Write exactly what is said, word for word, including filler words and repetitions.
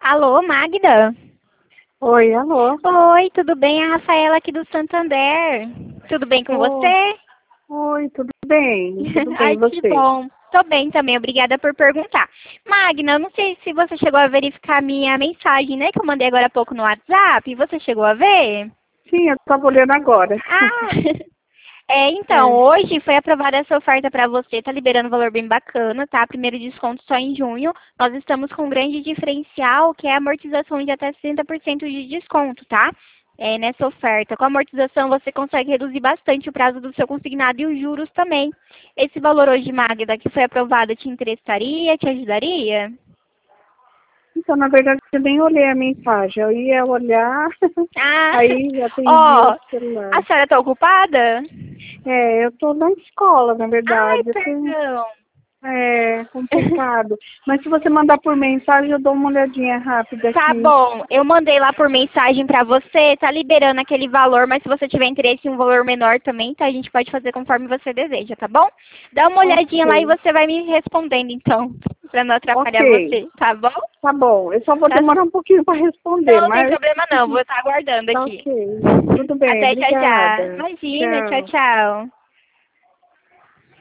Alô, Magda? Oi, alô. Oi, tudo bem? É a Rafaela aqui do Santander. Tudo bem com Oh, você? oi, tudo bem? Tudo bem, e Ai, que você? bom. Tô bem também, obrigada por perguntar. Magna, eu não sei se você chegou a verificar a minha mensagem, né, que eu mandei agora há pouco no WhatsApp. Você chegou a ver? Sim, eu estava olhando agora. Ah, é, então, É. hoje foi aprovada essa oferta para você, tá liberando um valor bem bacana, tá? Primeiro desconto só em junho. Nós estamos com um grande diferencial, que é a amortização de até sessenta por cento de desconto, tá? É, nessa oferta. Com a amortização, você consegue reduzir bastante o prazo do seu consignado e os juros também. Esse valor hoje, Magda, que foi aprovado, te interessaria, te ajudaria? Então, na verdade, eu nem olhei a mensagem. Eu ia olhar, Ah, aí atendi o ó, celular. a senhora tá ocupada? É, eu estou na escola, na Ai, verdade. Eu tenho, perdão. é complicado. Mas se você mandar por mensagem, eu dou uma olhadinha rápida Tá aqui. bom, eu mandei lá por mensagem pra você, tá liberando aquele valor, mas se você tiver interesse em um valor menor também, tá? A gente pode fazer conforme você deseja, tá bom? Dá uma olhadinha lá e Ok, você vai me respondendo então, pra não atrapalhar ok. você, tá bom? Tá bom. Eu só vou Tá? demorar um pouquinho para responder, Não, tem mas problema não, vou estar aguardando tá aqui. ok. Tudo bem, Até já já. obrigada. Imagina, tchau, Tchau. tchau.